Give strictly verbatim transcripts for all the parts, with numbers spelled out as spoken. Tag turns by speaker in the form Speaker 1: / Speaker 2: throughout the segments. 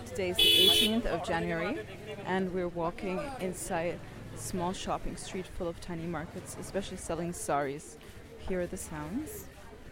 Speaker 1: Today is the eighteenth of January, and we're walking inside a small shopping street full of tiny markets, especially selling saris. Here are the sounds.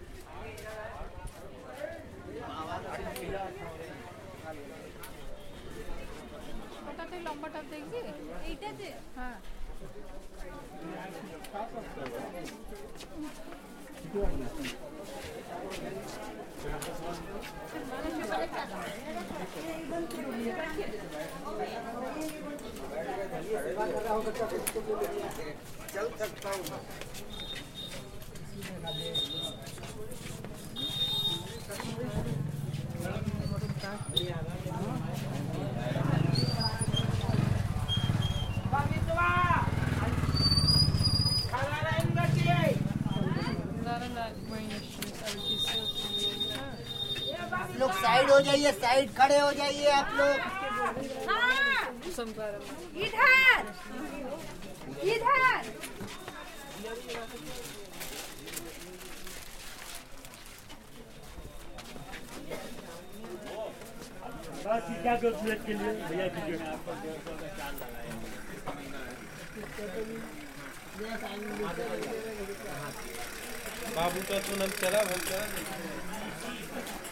Speaker 2: चल सकता हूँ।
Speaker 3: लोग side हो जाइए, side खड़े हो जाइए आप लोग।
Speaker 4: हाँ, इधर इधर
Speaker 5: बस क्या दो मिनट के लिए भैया कीजिए। बाबू का तो नाम चला